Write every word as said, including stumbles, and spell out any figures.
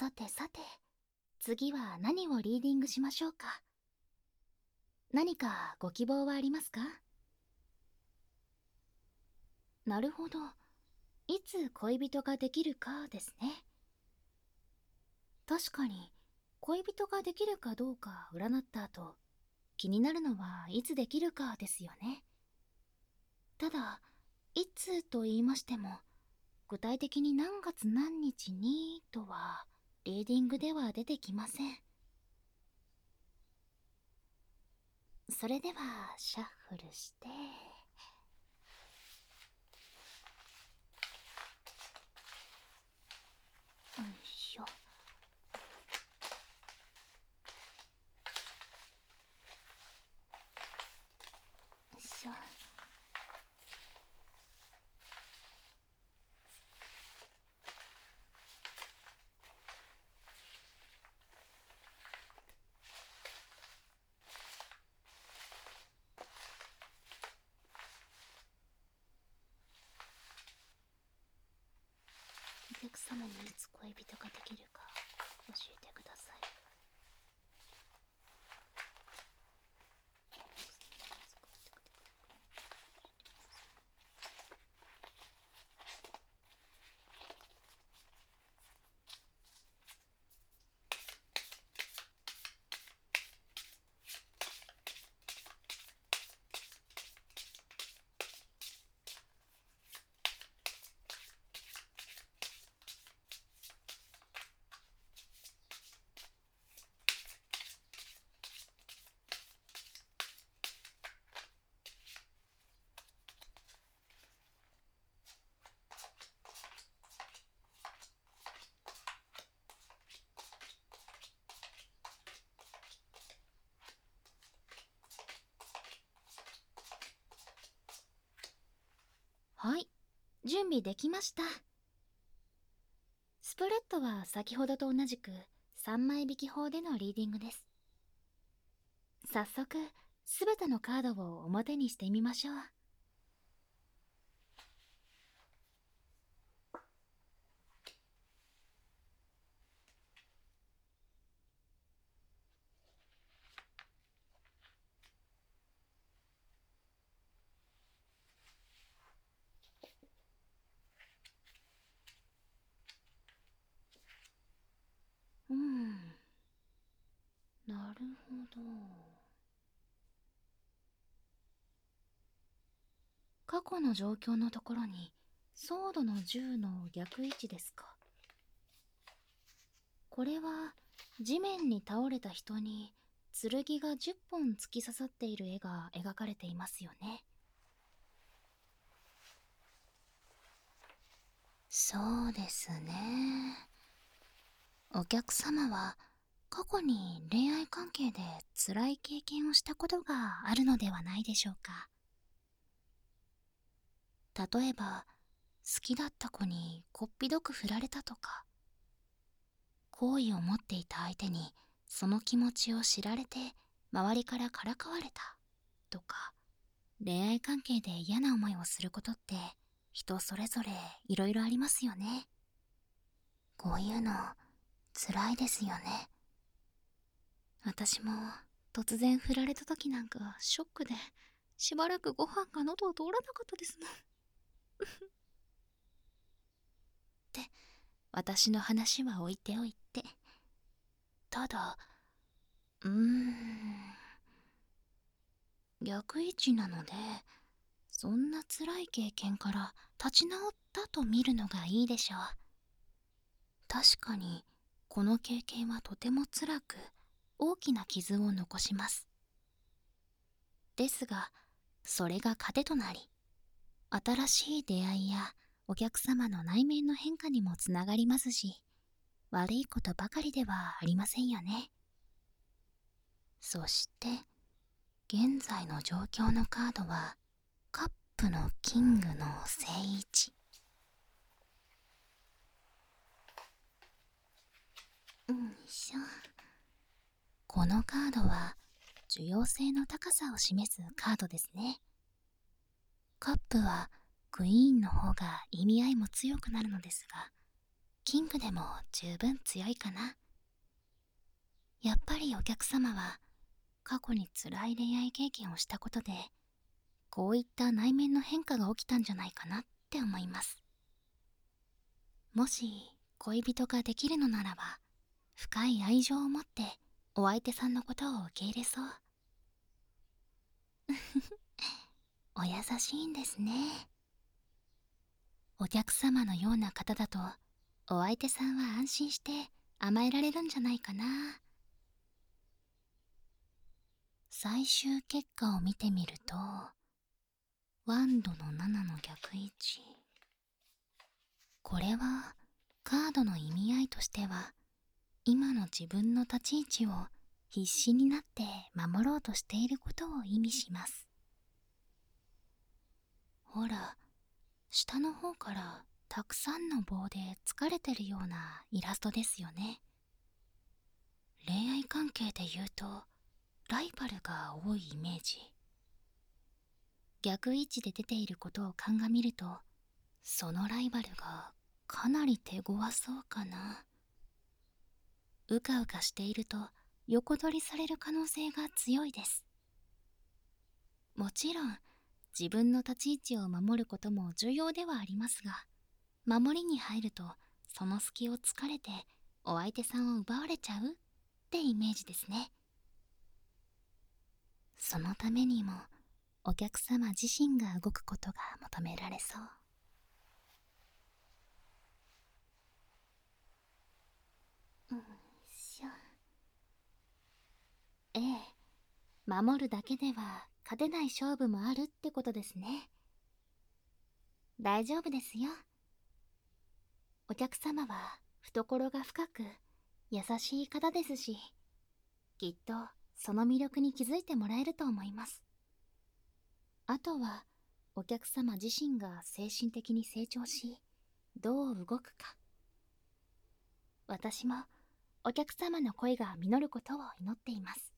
さてさて、次は何をリーディングしましょうか。何かご希望はありますか？なるほど。いつ恋人ができるかですね。確かに、恋人ができるかどうか占った後、気になるのはいつできるかですよね。ただ、いつと言いましても、具体的に何月何日にとは、リーディングでは出てきません。それでは、シャッフルして、よいしょ。よいしょ。お客様にいつ恋人ができるか教えてください。はい、準備できました。スプレッドは先ほどと同じくさんまい引き法でのリーディングです。早速、すべてのカードを表にしてみましょう。うん、なるほど。過去の状況のところにソードのじゅうの逆位置ですか。これは地面に倒れた人に剣がじゅっぽん突き刺さっている絵が描かれていますよね。そうですね。お客様は過去に恋愛関係で辛い経験をしたことがあるのではないでしょうか。例えば、好きだった子にこっぴどく振られたとか、好意を持っていた相手にその気持ちを知られて周りからからかわれたとか、恋愛関係で嫌な思いをすることって人それぞれいろいろありますよね。こういうの辛いですよね。私も突然振られた時なんかショックで、しばらくご飯が喉を通らなかったですもん。って私の話は置いておいて、ただうーん逆位置なので、そんな辛い経験から立ち直ったと見るのがいいでしょう。確かにこの経験はとても辛く大きな傷を残します。ですが、それが糧となり、新しい出会いやお客様の内面の変化にもつながりますし、悪いことばかりではありませんよね。そして現在の状況のカードはカップのキングの正位置。うんしょ。このカードは重要性の高さを示すカードですね。カップはクイーンの方が意味合いも強くなるのですが、 キングでも十分強いかな。やっぱりお客様は過去に辛い恋愛経験をしたことで、こういった内面の変化が起きたんじゃないかなって思います。もし恋人ができるのならば、深い愛情を持ってお相手さんのことを受け入れそう。お優しいんですね。お客様のような方だと、お相手さんは安心して甘えられるんじゃないかな。最終結果を見てみると、ワンドのななの逆位置。これはカードの意味合いとしては、今の自分の立ち位置を必死になって守ろうとしていることを意味します。ほら、下の方からたくさんの棒で疲れてるようなイラストですよね。恋愛関係で言うとライバルが多いイメージ。逆位置で出ていることを鑑みると、そのライバルがかなり手強そうかな。うかうかしていると横取りされる可能性が強いです。もちろん自分の立ち位置を守ることも重要ではありますが、守りに入るとその隙を突かれてお相手さんを奪われちゃうってイメージですね。そのためにもお客様自身が動くことが求められそう。うんしょ。ええ、守るだけでは勝てない勝負もあるってことですね。大丈夫ですよ。お客様は懐が深く優しい方ですし、きっとその魅力に気づいてもらえると思います。あとはお客様自身が精神的に成長し、どう動くか。私もお客様の恋が実ることを祈っています。